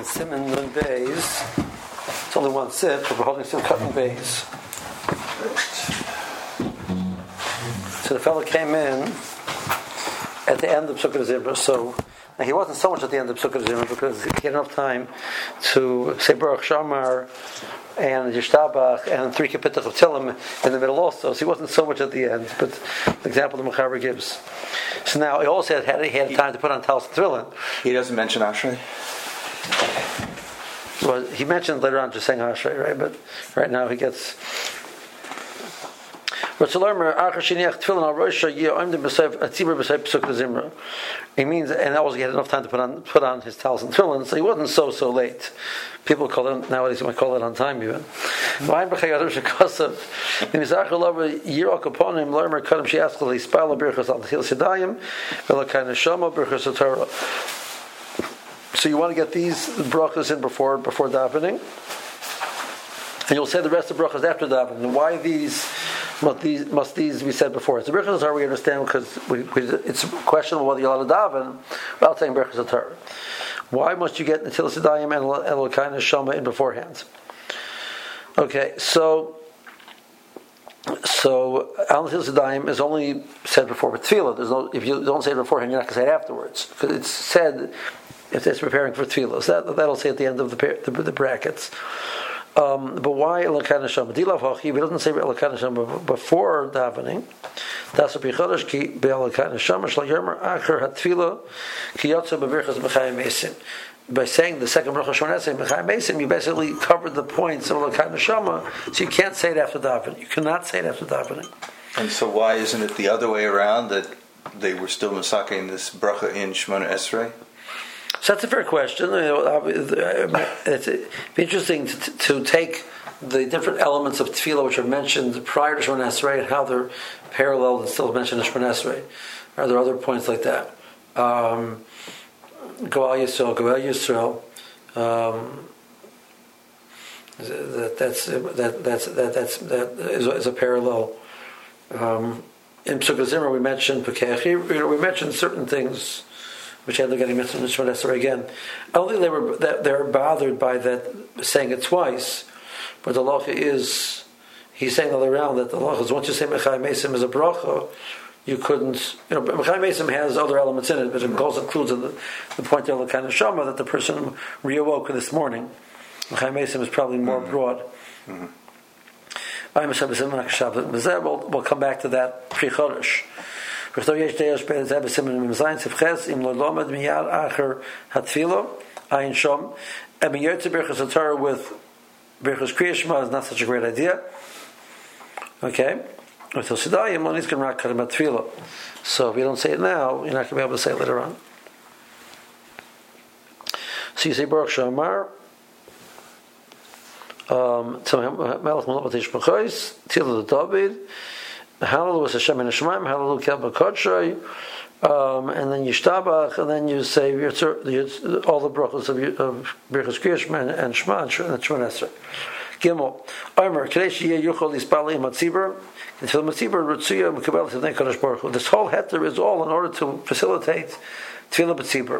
Simon Nun Bays. It's only one sip, but we're holding some cutting bays. So the fellow came in at the end of Psukkah Zimra. So now he wasn't so much at the end of Psukkah Zimra because he had enough time to say Baruch Shamar and Yishtabach and 3 Kapitach of Tillim in the middle also. So he wasn't so much at the end, but the example the Mechaber gives. So now he also he had time to put on Talis and Tefillin. He doesn't mention Ashrei? Well, he mentioned later on just saying Ashrei, right? But right now he gets... He means, and also he had enough time to put on his Talis and Tefillin, so he wasn't so late. People call it nowadays. You might call it on time even. So you want to get these brachas in before davening, and you'll say the rest of brachas after davening. Why must these be said before? So brachas Torah we understand because it's questionable whether you're allowed to daven without saying brachas Torah. Why must you get Netilas Yadayim and Elokai Neshama in beforehand? Okay, so Al Netilas Yadayim is only said before with tefillah. If you don't say it beforehand, you're not going to say it afterwards because it's said if it's preparing for tefillah. So that'll say at the end of the brackets. But why Elokai Neshama? Dilav Hachi, if he doesn't say Elokai Neshama before davening, that's a Pichodesh ki be'Elokai Neshama shel yomer acher hatfila ki yotze b'virchas Mechayim Mesim. By saying the second bracha Shemona Esrei Mechayim Mesim, you basically covered the points of Elokai Neshama, so you can't say it after davening. You cannot say it after davening. And so why isn't it the other way around that they were still masaking this bracha in Shemona Esrei? So that's a fair question. It's interesting to take the different elements of tefillah which are mentioned prior to Shemona Esrei and how they're paralleled and still mentioned in Shemona Esrei. Are there other points like that? Goal Yisrael. That is a parallel. In Psukkah Zimra we mentioned Pekechi. We mentioned certain things which end up getting mentioned in Shemona Esrei again. I don't think they were bothered by that saying it twice, but the halacha is he's saying all around that the halacha is once you say Mechayim Mesim as a bracha, you couldn't. Mechayim Mesim has other elements in it, but it also includes the point of Elokai Neshama that the person reawoke this morning. Mechayim Mesim is probably more broad. We'll come back to that pre-Chodesh. With Birchas Kriya Shema is not such a great idea. Okay? So if you don't say it now, you're not going to be able to say it later on. So you say Baruch Shamar, Melech Malach Tishmachos, Tila David, Hallelu was Hashem in Shemaim, Hallelu Kel B'Kodshay, and then Yishtabach, and then you say all the brachos of Birchas Kriya Shema and Shema and Shemona Esrei. Gimel, Omer, Kadesh Yeh Yuchol Yispal Im Hatzibur, until Hatzibur Rutzuya Mekabel Tivnei Kadosh Baruch Hu. This whole heter is all in order to facilitate Tefillah B'Tzibur.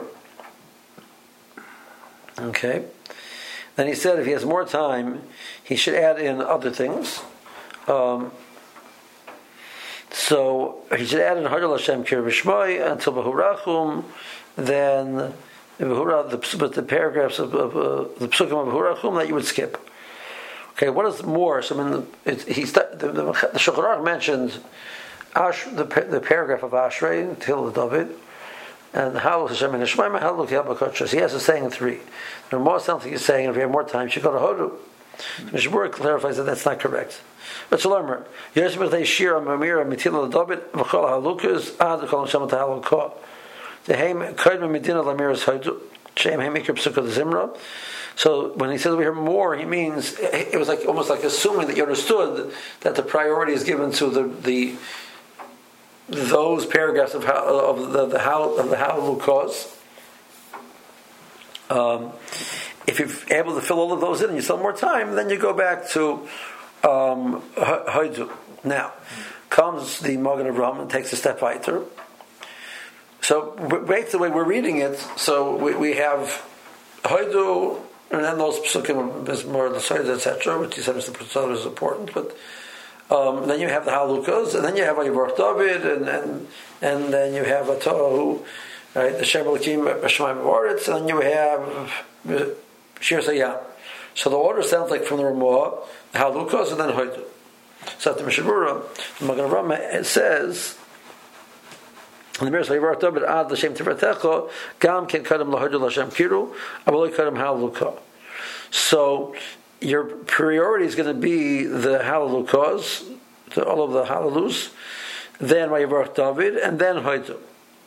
Okay. Then he said if he has more time, he should add in other things. So he should add in Hadol Hashem Kir V'Shmoi until Behurachum. Then the paragraphs of the Psukim of Behurachum that you would skip. Okay, what is more? So the Shulchan Aruch mentioned the paragraph of Ashrei till David, and Halal Hashem and Shemaim, Halal Kel B'Kodshay. He has a saying in 3. The more something he's saying, if you have more time, you should go to Hodu. Mishmur clarifies that that's not correct. But Shalomer, Yesh B'Tei Shira Mamira Mitila David V'Chol Halukas Ad V'Chol Hashem Ta'alul Ko. The Heim Kodim Medina Lamiras Hodu Shem Heim Ikr Psukkah Zimra. So when he says we hear more, he means it was almost like assuming that you understood that the priority is given to those paragraphs of the Hallelu cause. If you're able to fill all of those in and you still have more time, then you go back to Haidu. Now comes the Magen Avraham and takes a step weiter. So, the way we're reading it, so we have Hoidu, and then those psukim is more the Seder, etc., which he said is important, but then you have the halukas, and then you have Vayivorach David, and then you have a Tohu, right, the Shem Elokim B'Shamayim V'Aretz, and then you have Shir Sayam. So the order sounds like from the Ramah, the halukas, and then Hoidu. So at the Mishabura, the Magen Avraham, it says, in the Meres Vayivorach David, Ad L'Shem Tifratecha, Gam Ken Kadam L'Hoidu L'Shem Kiru, Avaloi Kadam Haluka. So your priority is going to be the Halalukas, all of the Halalus, then Vayivorach David, and then Hoidu.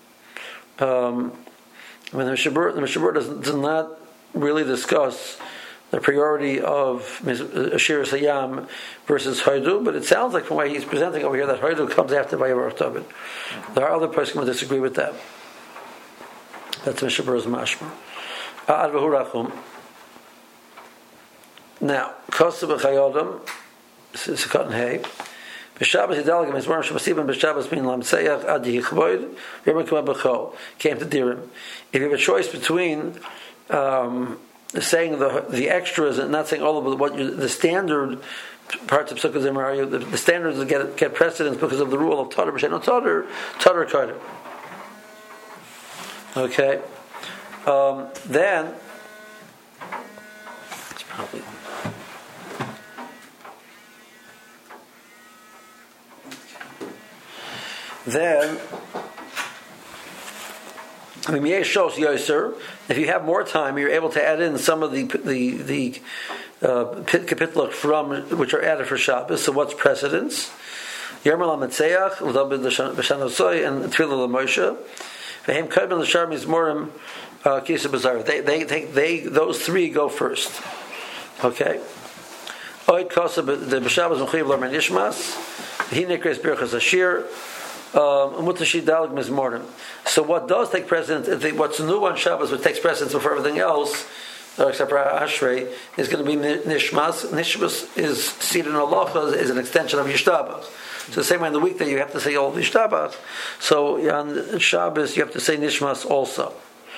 The Mishabur does not really discuss the priority of Shir Sayam versus Hoidu, but it sounds like from what he's presenting over here that Hoidu comes after Vayivorach David. There are other persons who disagree with that. That's Mishabur's mashma. Ad v'hurachum. Now, Kosev v'chayodam, Sukkot and Hay. B'Shabbos Yidalgim is Morim Shabbasim B'Shabbos Min Lamseach Ad Yichvoid Yom Kippur B'Chol came to Dirim. If you have a choice between saying the extras and not saying all of the standard parts of Sukkot Zimra, the standards get precedence because of the rule of Tadar B'Shem Tadar Kardim. Okay, then it's probably. Then, if you have more time, you're able to add in some of the kapitla from which are added for Shabbos. So, what's precedence? Yermal Ametzeach, Udabid B'Shanosoy, and Tefillah L'Moshe. Vehem Kadmon L'Shar Mizmorim Kisa Bazar. They those three go first. Okay. Oid Kosa the B'Shabbos M'Chiv L'Armen Yishmas. He Nikres Birchas Ashir. So what does take precedence, what's new on Shabbos, what takes precedence before everything else, except for Ashrei, is going to be Nishmas. Nishmas is seated in Halacha, is an extension of Yishtabach. So the same way in the weekday you have to say all Yishtabach, so on Shabbos you have to say Nishmas also.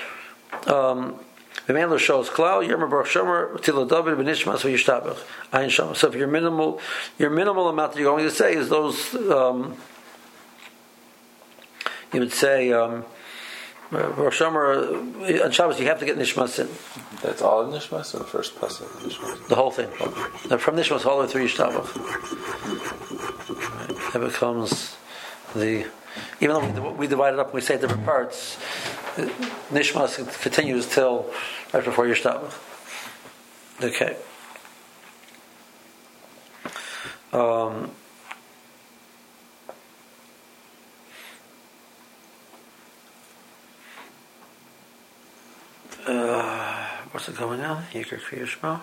The man shows Klau, Yerma Baruch Shomer, Tilo David, Benishmas, Yishtabach, Ayin Shomer. So if your minimal amount that you're going to say is those. You would say, Rosh Hashanah, on Shabbos you have to get Nishmas in. That's all in Nishmas or the first pasuk of Nishmas? The whole thing. From Nishmas all the way through Yishtabach. Right. That becomes even though we divide it up and we say different parts, Nishmas continues till right before Yishtabach. Okay. What's it going on? Yikar Kriya Shema.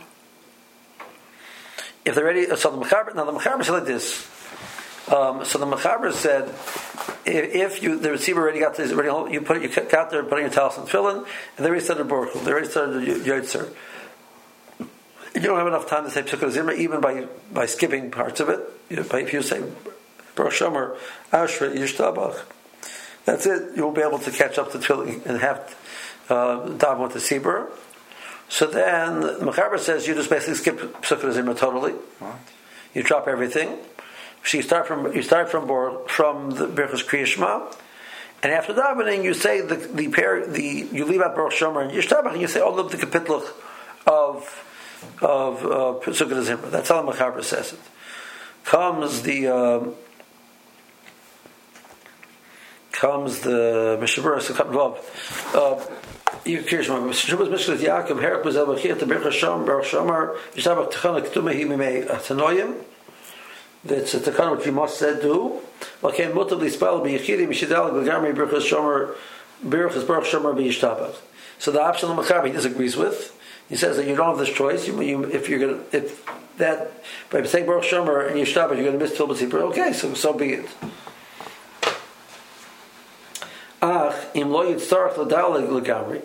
If they're ready, so the Mechaber said like this. So the Mechaber said, if the receiver already got this, you got there, putting your talis and tefillin, and they already started Baruch Hu, they already started Yotzer. You don't have enough time to say Pesukah Zimra, even by skipping parts of it. If you say Baruch Shomer, Ashrei, Yishtabach, that's it. You won't be able to catch up to tefillin and have daven with the Sibur. So then the Mechaber says you just basically skip Pesukah Zimra totally. You drop everything. So you start from the Birchas Kriya Shema, and after davening you say you leave out Baruch Shomer and Yishtabach, and you say all of the kapitluch of Pesukah Zimra. That's how the Mechaber says it. Comes the Mishabura Sukkot Vav. You curious, Shabbos Mishkat Yaakov Herak was Elbachir to Birchas Shomer Baruch Shomer Yishtabach Techana Ketumah Himimei Tanoyim. That's a takana which you must do. Okay, mutably spell b'yichidi mishidal g'gamri birchas shomer birchas baruch shomer b'yishtabach. So the option of Mechaber he disagrees with. He says that you don't have this choice. If by saying baruch shomer and yishtabach you're going to miss Tefillah B'Sibur. Okay, so be it. Im lo yitzarach l'daleg l'gamri.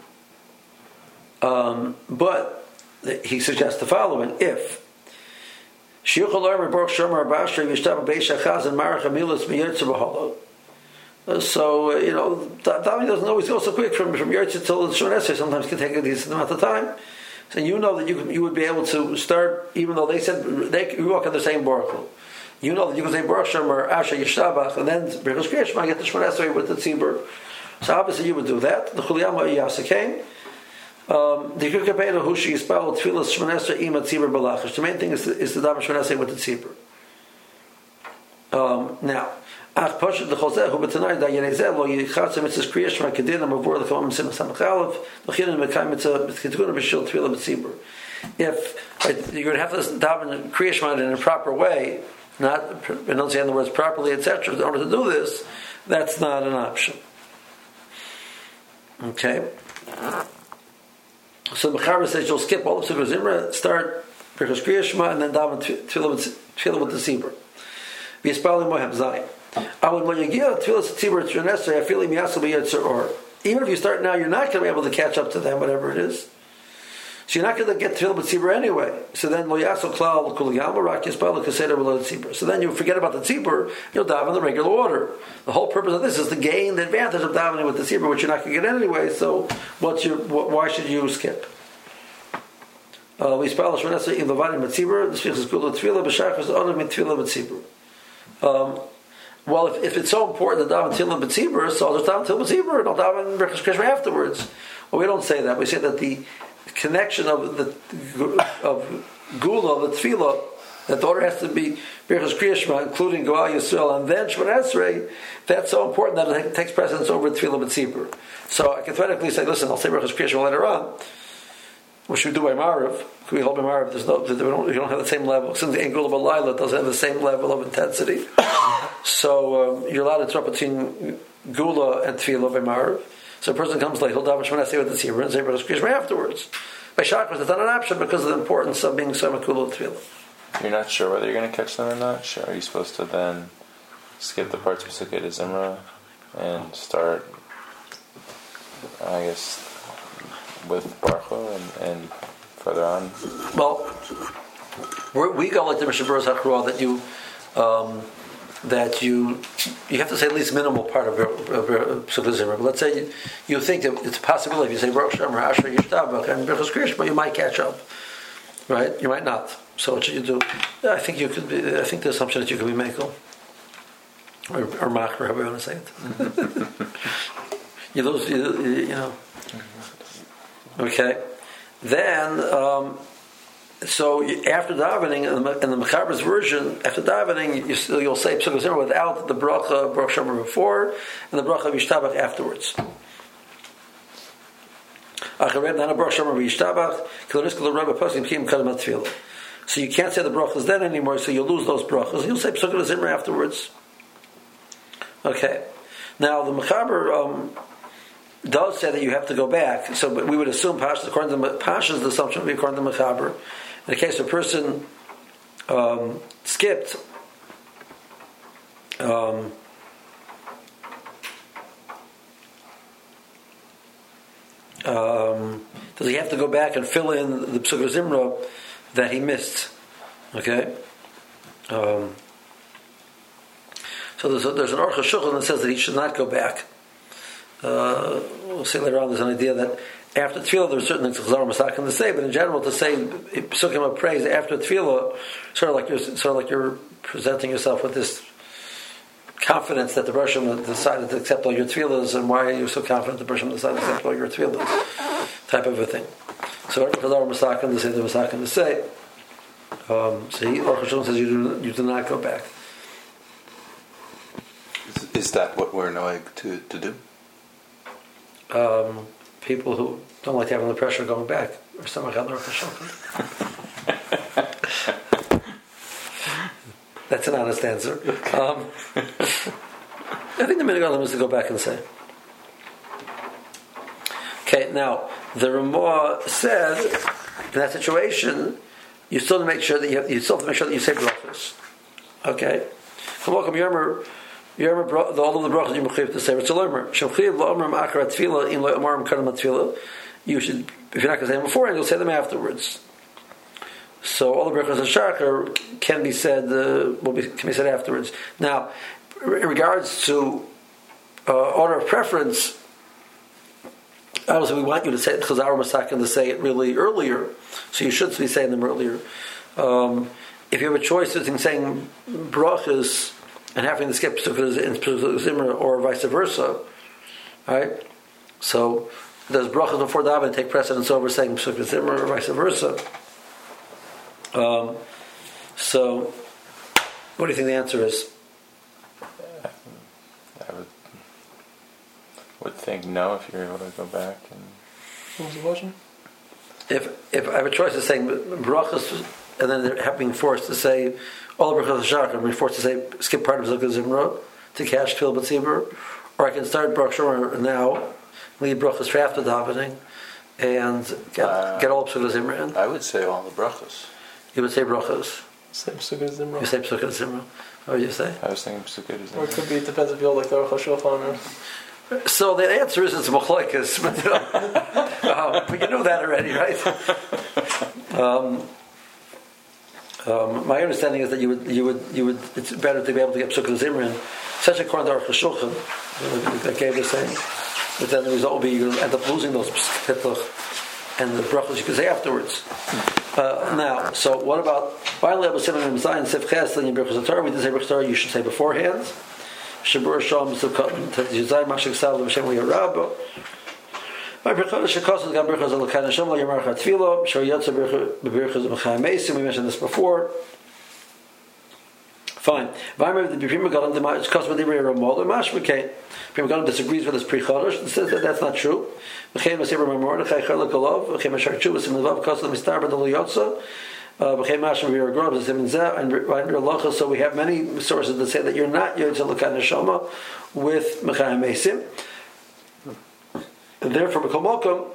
But he suggests the following: if Davening doesn't always go so quick from Yotze till the Shemon Esrei. Sometimes it can take a decent amount of time. So you know that you would be able to start, even though they said you walk in the same Baruch Hu. You know that you can say Baruch Shem or Asher Yishtabach, and then Birchos Kriya Shema get the Shemon Esrei with the Tzibur. So obviously you would do that. The Chuliyama Yasa came. The Kukapeda Hushi Yispal Tfilas Shemon Esrei Ima Tzibur Balachish. The main thing is the daven Shemon Esrei with the Tzibur. Now, Ach Pashat the Choseh Hu B'Tanai Da Yenezeh Lo Yichatz Mitzvah Kriya Shema Kedin Amavur L'Kamam Sim Samachalov L'Chirin Mekai Mitzvah B'Tkitun B'Shil Tfilah B'Tzibur. If you're going to have to daven Kriya Shema in a proper way, not enunciating the words properly, etc., in order to do this, that's not an option. Okay? So Mechaber says you'll skip all the Psukkah Zimra, start Birchos Kriya Shema, and then daven Tfilah with the Tzibur. V'Yispali Mohem Zayin. Even if you start now, you're not going to be able to catch up to them, whatever it is. So you're not going to get Tfilah B'Tzibur anyway. So then So then you forget about the Tzibur, you'll daven in the regular order. The whole purpose of this is to gain the advantage of davening with the Tzibur, which you're not going to get anyway, so why should you skip? Well, if it's so important to daven Tfilah B'Tzibur, so I'll just daven Tfilah B'Tzibur and I'll daven Birchos Kriya Shema afterwards. Well, we don't say that. We say that the connection of Gula, the Tfilah, that the order has to be Birchos Kriya Shema, including Goal Yisrael, and then Shemon Esrei. That's so important that it takes precedence over Tfilah B'Tzibur. So I can theoretically say, listen, I'll say Birchos Kriya Shema later on. What should we do by Marav? Could we hold by Marav? You don't have the same level. Since the Gula B'Layla doesn't have the same level of intensity. So you're allowed to drop between Gula and Tfilah by Marav. So a person comes late, he'll daven Shemon Esrei with the Tzibur and say Birchos Kriya Shema afterwards. By Shachar, it's not an option because of the importance of being Samach Gula and Tfilah. You're not sure whether you're going to catch them or not? Sure. Are you supposed to then skip the parts of Sukkot to Zimra and start, I guess, with Baruch Hu and further on? Well, we go like the Mishnah Berurah Hachrua that you have to say at least minimal part of Psukkah Zimra. But let's say you think that it's a possibility. If you say Baruch Shem or Asher Yishtabach and Birchos Kriya Shema, you might catch up, right? You might not. So what should you do? I think the assumption that you could be Mekel or Mach, however you want to say it. You lose, you know. Okay. Then, so after davening, in the Mechaber's version, after davening, you'll say Psukkah Zimra without the bracha Baruch Shem before and the bracha of Yishtabach afterwards. So you can't say the brachas then anymore, so you'll lose those brachas. You'll say Psukkah Zimra afterwards. Okay. Now the Mechaber does say that you have to go back. So we would assume according to Pasha's assumption would be according to Mechaber. In the case of a person skipped does he have to go back and fill in the Psukkah Zimra that he missed? Okay. So there's an Aruch HaShulchan that says that he should not go back. We'll see later on. There's an idea that after Tefillah there are certain things Chazar Masakin to say, but in general to say Psukim of praise after Tefillah, sort of like you're presenting yourself with this confidence that the Baruch Shem decided to accept all your tefillahs, and why are you so confident the Baruch Shem decided to accept all your tefillahs? Type of a thing. So Chazar Masakin to say the Masakin to say. So Aruch HaShulchan says you do not go back. Is that what we're knowing to do? People who don't like having the pressure of going back, or something like that. That's an honest answer. I think the minhag is to go back and say. Okay, now the Ramah said in that situation, you still have to make sure that you say brachos. Okay, welcome Yermer. All of the brachos you mechayiv to say Ritzel Shemchayiv la'omer ma'akar tefillah in la'omer kadam tefillah. You should, if you're not going to say them beforehand, you'll say them afterwards. So all the brachos of Shachar can be said afterwards. Now, in regards to order of preference, obviously we want you to say it Chazar Masakin to say it really earlier, so you should be saying them earlier. If you have a choice between saying brachas and having to skip Pesukah Zimra or vice versa, right? So does brachas before davening take precedence over saying Pesukah Zimra or vice versa? So what do you think the answer is? I would think no if you're able to go back. And What was the question? If I have a choice of saying brachas and then they're being forced to say all the brachas of Shachar, I'm being forced to say skip part of Pesukah Zimra to cash Tefillah B'tzibur, or I can start brachas now, leave brachas for after davening, and get all Pesukah Zimra in. I would say all the brachas. You would say brachas. Say Pesukah Zimra. You say Pesukah Zimra. What would you say? I was thinking Pesukah Or it could be, it depends if you hold like the Aruch HaShulchan or... So the answer is it's machlokes, but you know that already, right? My understanding is that you would. It's better to be able to get Pesukah Zimra in, such according to Aruch HaShulchan that gave the saying. But then the result will be you're going to end up losing those Pesukah and the brachos you can say afterwards. Now, so what about finally Abu Simon and Zion Sif Ches and Birchos HaTorah? We did say Birchos HaTorah you should say beforehand. Shabur Shalom Sukatan Tizay Mashik Sav L'Shem L'Yarab. My Birchos Shekos Gam Birchos L'Kan Hashem L'Yamar Chatzvilo. Shor Yotze Birchos M'Chaim Meisim. We mentioned this before. Fine. Vaymer the B'Prima Galam D'Ma It's Kos M'Divrei Ramol L'Mash M'Kein. Prima Galam disagrees with this pre-Chodesh and says that that's not true. M'Chein M'Seber Mordechai Chalak Olav. M'Chein Mashar Chuvas in Levav Kos L'Mistar B'Dol Yotze. So we have many sources that say that you're not Yotze L'Kan Neshama with M'Chaim Meisim. And therefore, B'Kol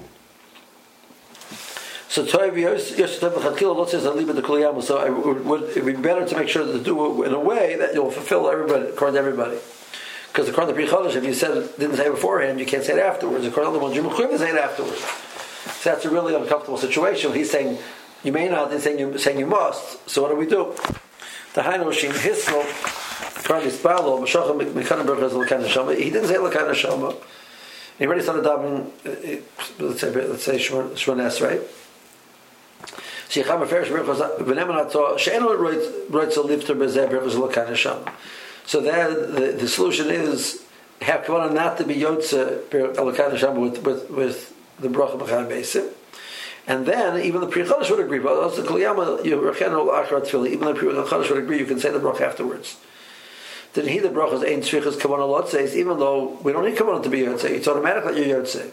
so Toiv Yosef L'Chatchila Lot says that Liba the Kuliyam. So it would be better to make sure to do it in a way that you'll fulfill everybody, according to everybody. Because according to Pri Chodesh, if you didn't say it beforehand, you can't say it afterwards. According to the one you're mechuyev to say it afterwards. So that's a really uncomfortable situation. He's saying you may not, and saying you must. So what do we do? The Hainu Shim Hiskel, Karli Spalo, Meshachim Mekhanim Berchos L'Kan Neshama. He didn't say L'Kan Neshama. He already started davening. Let's say Shmones, right? Sheicham Aferish Berchos V'Neman Ato She'enu Roitz Lifter Bezeh Berchos L'Kan Neshama. So there, the solution is have kavanah not to be Yotze L'Kan Neshama with the bracha M'Chaim Meisim. And then, even the Pri Chodesh would agree. But also, even the Pri Chodesh would agree. You can say the bracha afterwards. Then he the bracha is ein tzrichas kavanah lot says. Even though we don't need kavanah to be yotze, it's automatic that you're yotze.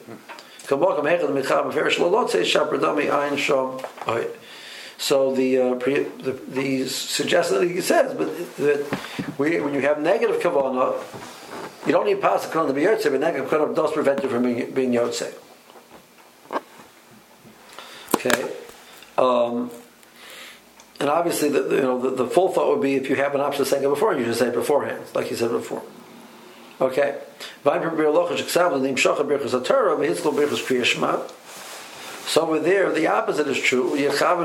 So the suggestion that he says, but that when you have negative kavanah, you don't need pas kavanah to be yotze, but negative kavanah does prevent you from being yotze. Okay, and obviously, the full thought would be if you have an option of saying it before, you just say it beforehand, like you said before. Okay, so over there, the opposite is true.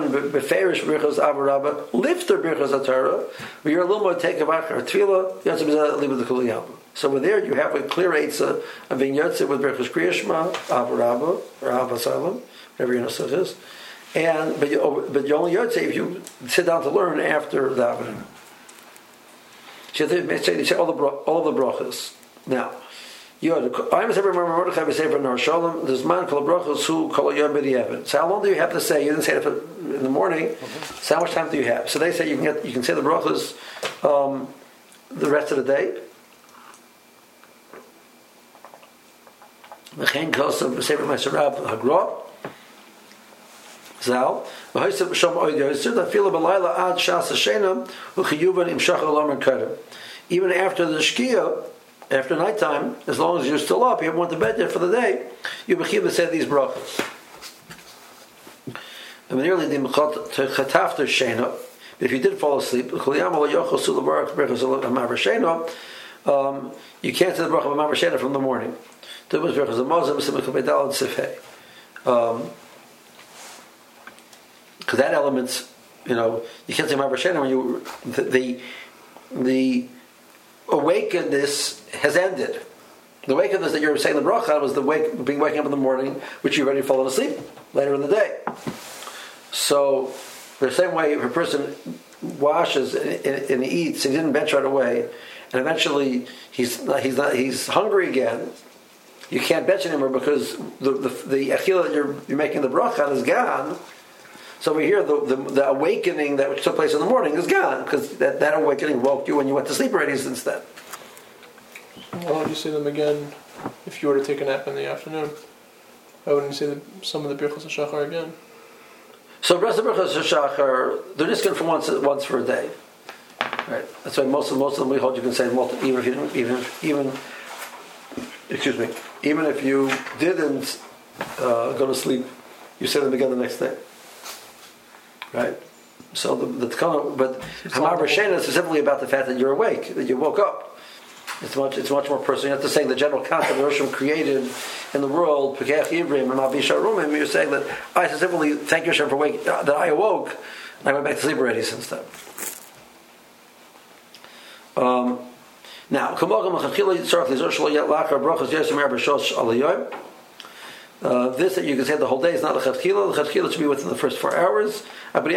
You're a little more take of achar tefillah. So over there, you have a clear eitzah of being yotze with berachos kriya shema, avarabba or avasalam. Whatever your nusach is, but you only yotze if you sit down to learn after davening. They say all of the brachas. Now, there's man called brachas who call yom b'di'evet. So how long do you have to say? You didn't say it in the morning. So how much time do you have? So they say you can say the brachas the rest of the day. Mechen kosav sefer ma'aserav hagra. Zal, even after the shkia, after nighttime, as long as you're still up, you haven't went to bed yet for the day, you bechiv to say these brachas. If you did fall asleep, you can't say the bracha of Ma'amar Shena from the morning. Because that element, you can't say Ma'amar Shena when the awakenedness has ended. The wakeness that you're saying the bracha was being waking up in the morning, which you've already fallen asleep later in the day. So, the same way if a person washes and he eats, he didn't bench right away, and eventually he's hungry again. You can't bench anymore because the achila that you're making the bracha is gone. So over here, the awakening that took place in the morning is gone because that awakening woke you when you went to sleep already since then. Why would you say them again if you were to take a nap in the afternoon? Why wouldn't you say some of the Birchos HaShachar again? So the rest of the Birchos HaShachar, they're just good for once for a day. Right. That's why most of them we hold you can say even if you didn't go to sleep, you say them again the next day. Right. So the but Hamar B'Shena is specifically about the fact that you're awake, that you woke up. It's much more personal. You have to say the general concept that Roshim created in the world, Pekach Yivrim and Avi Sharumim. You're saying that I specifically thank Hashem for waking, that I awoke, and I went back to sleep already since then. Now, this that you can say the whole day is not a Lechatchila. The Lechatchila should be within the first 4 hours. For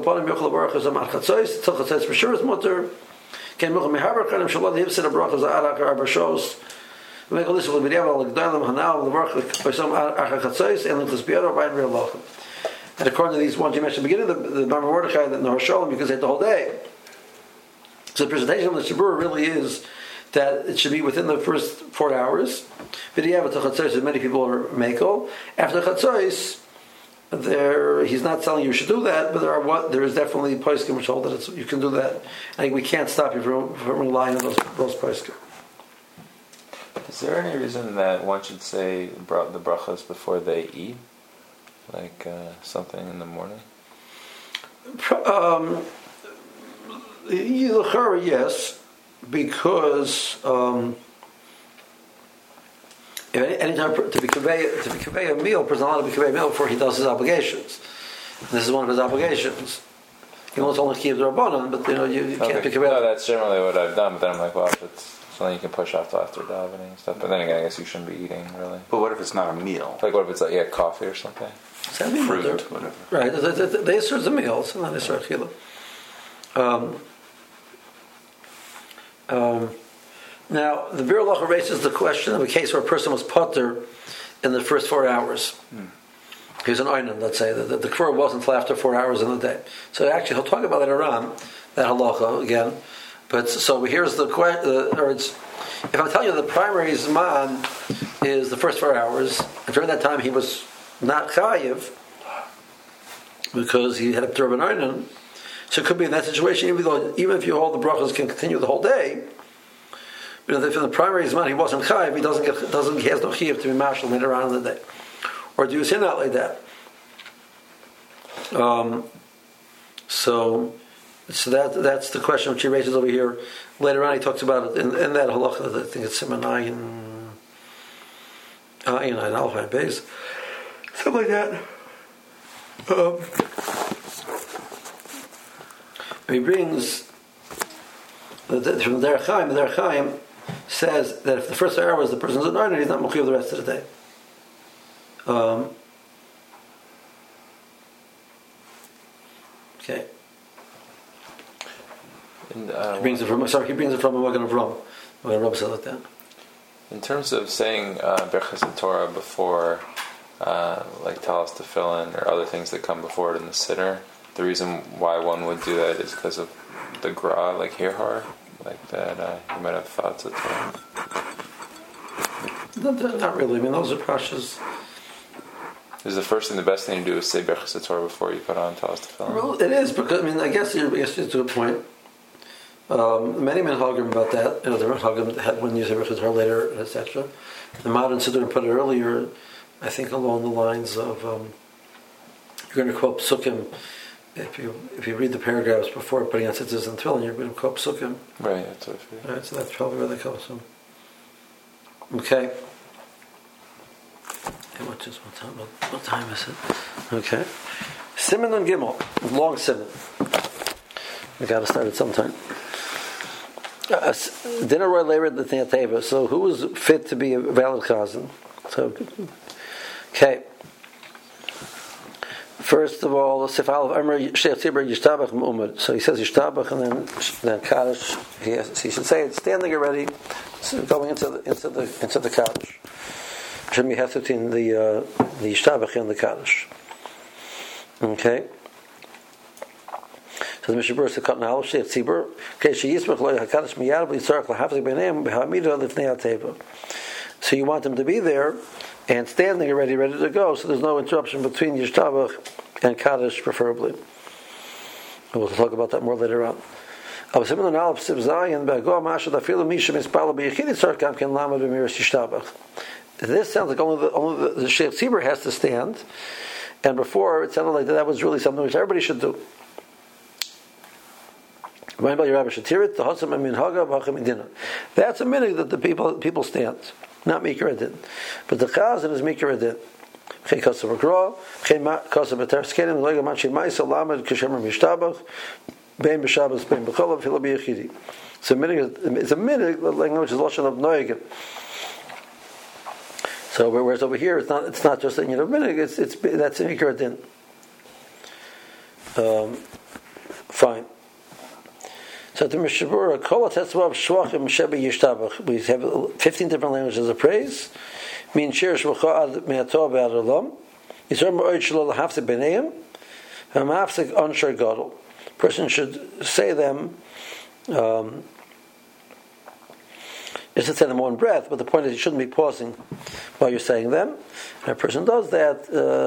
sure is mutter. Can make a shalom the hipset of brachas arak arba shos. We make a list of the video like dalam hanal the brach by some achatzos and the tzbiara by real lachem. And according to these ones you mentioned at the beginning, the Ma'amar Mordechai that Nahar Shalom you can say the whole day. So the presentation of the Shabur really is that it should be within the first 4 hours. Video of chatzos many people are makel after chatzos. He's not telling you should do that, but there is definitely poskim which hold that you can do that. I think we can't stop you from relying on those poskim. Is there any reason that one should say the brachas before they eat, like something in the morning? Yes, because. Anytime to be convey a meal, a person allowed to be convey a meal before he does his obligations. And this is one of his obligations. He wants only keep the rabbanon, but you can't be convey. No, that's generally what I've done. But then I'm like, well, if it's something you can push off till after davening and stuff. But then again, I guess you shouldn't be eating really. But what if it's not a meal? Like, what if it's like coffee or something? Fruit, whatever. Right, they serve the meals, and then they serve chila. Now, the Bir Halacha raises the question of a case where a person was potter in the first 4 hours. Here's an Einan, let's say, that the Kfar wasn't till after 4 hours in the day. So actually, he'll talk about later on, that Halacha again. But so here's the question, if I'm telling you the primary Zman is the first 4 hours, and during that time he was not Chayiv, because he had a Turban Einan, so it could be in that situation, even if you hold the brachas can continue the whole day, but if in the primary Zman he wasn't Chayiv, he has no Chayiv to be marshal later on in the day. Or do you say not like that? So that's the question which he raises over here. Later on he talks about it in that halacha. I think it's Siman Ayin Alpha base, something like that. He brings from the Derech Chaim. The Derech Chaim says that if the first hour was the person's an ordinary, he's not mechuyev the rest of the day. Okay. And, he brings it from a Magen Avram. Magen Avram said like that. In terms of saying Berchas Torah before, like Talis Tefillin or other things that come before it in the Siddur, the reason why one would do that is because of the Gra, like Hirhar, like that you might have thoughts of Torah. Not really. I mean, those are precious. Is the first thing, the best thing to do is say Berchas Torah before you put on Talis Tefillin? Well, it is, because, I guess you're to a point. Many men hagim about that. The hagim had when you say Berchas Torah later, etc. The modern Siddur put it earlier, I think along the lines of, you're going to quote Psukim. If you read the paragraphs before putting on tzitzis and tefillin, you're going to quote Psukim. Right, that's what I figured. Right, so that's probably where they come from. Okay. What time is it? Okay. Siman and Gimel. Long Siman. We got to start at some time. Dinner roy later the Teva. So who is fit to be a valid chazan? So, okay. First of all, Sifal of Amr Sheikh Tzibur Yishtabach Mu'umad. So he says Yishtabach and then Kaddish. He should say it's standing already, so going into the Kaddish. Shouldn't be half between the Yishtabach and the Kaddish. Okay. So the Mishabur said, "Kat na'al Sheikh Tzibur, okay, she yismach lo hakadosh miyad v'yitzarach lahavzik b'neim b'hamida lifnei hateva." So you want them to be there and standing already, ready to go, so there's no interruption between Yishtabach and Kaddish, preferably. And we'll talk about that more later on. This sounds like only the Sheikh Tzibur has to stand, and before it sounded like that was really something which everybody should do. That's a minhag that the people stand, not Mikra Adin. But the Chazan is Mikra Adin. It's a minhag, the language is Lashon of Noegin. So whereas over here it's not just a minhag, that's Mikra Adin. Fine. So the Mishabura, Kol HaTetzvav Shvachim Shebi Yishtabach. We have 15 different languages of praise. Min Shir Shvacha Ad Me'atov Be'ad Olam. Yisrael Ma'od Shelo L'Hafzik B'neim. Ha'mafzik Onshar Gadol. Person should say them, you should say them one breath, but the point is you shouldn't be pausing while you're saying them. And a person does that,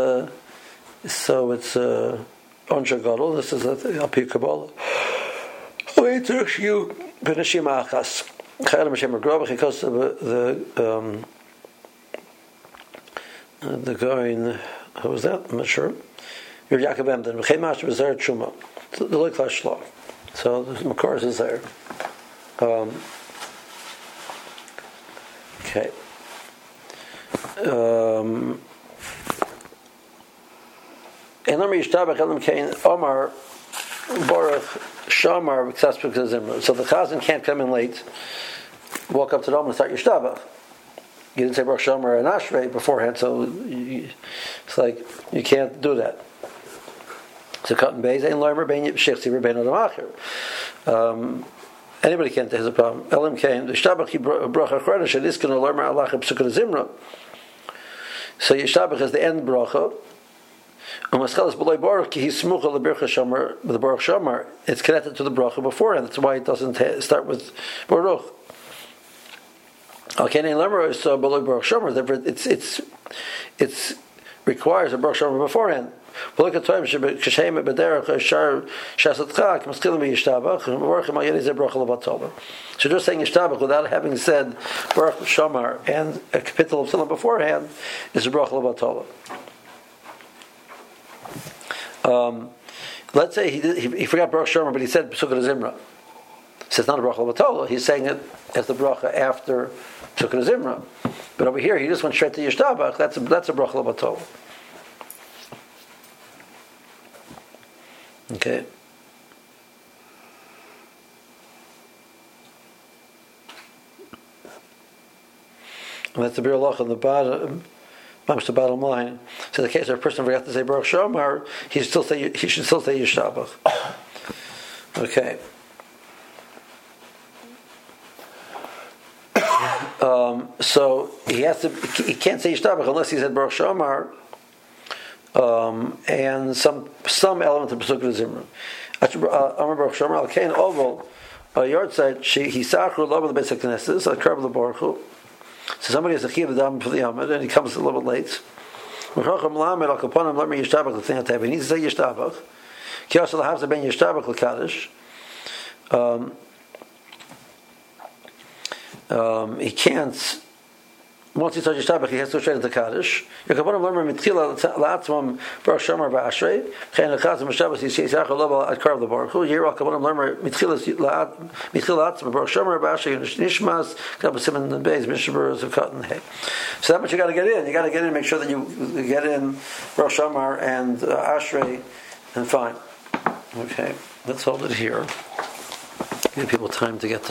so it's Onshar Gadol. This is Al-Pi Kabbalah. Later, you Benashim Achas. Chayim Hashem Agrobach, because the guy who was that? I'm not sure. You're Yaakov Emden. V'chem Mash B'zer Tshuma. The Liklash Law. So the Makars is there. Okay. Elam Yishtabach Elam Kain Omar Baruch Shamar. So the Chazan can't come in late, walk up to the Dom and start your Yishtabach. You didn't say Baruch Shamar and Ashrei beforehand, so it's like you can't do that. So Katan Beis Ein Loimer Bein Sheikh Tzibur Bein Adam Acher. Anybody can't. There's a problem. Elam Kain the Yishtabach Bracha Chodesh and Iskan Loimer Allah Psukah Zimra. So Yishtabach is the end bracha. It's connected to the bracha beforehand. That's why it doesn't start with Baruch. It requires a Baruch Shomer beforehand. So just saying Yishtabach without having said Baruch Shomer and a capital of Tzilah beforehand is a Baruch L'Batola. Let's say he forgot Baruch Shomer, but he said Pesukah Zimra. So it's not a Baruch L'Batola. He's saying it as the bracha after Pesukah Zimra. But over here, he just went straight to Yishtabach. That's a Baruch L'Batola. Okay. And that's the Bir Lach on the bottom. That's the bottom line. So in the case of a person forgot to say Baruch Shomer, he should still say Yishtabach. Okay. So he can't say Yishtabach unless he said Baruch Shomer and some element of Pesukah Zimra. Amar Baruch Shomer al Kain Oval Yard said he sachru love the basic Knesset, so Karb the Baruch Hu. So somebody has a chiv adam for the Amid, and he comes a little bit late. He needs to say Yishtabach. He also has to be Yishtabach l'Kaddish. He can't. Once he starts Yishtabach, he has to go straight into Kaddish. Yakaponim learner mitchila la'atzmam Baruch Shomer ba'ashrei. Chen lechaz m'shabas yisayach olav at karv the Baruch Hu. Here Yakaponim learner mitchila la'atzmam Baruch Shomer ba'ashrei nishmas kabasim and beis mishabur zakat and hay. So that much you got to get in. You got to get in. Make sure that you get in Baruch Shomer and Ashrei, and fine. Okay, let's hold it here. Give people time to get to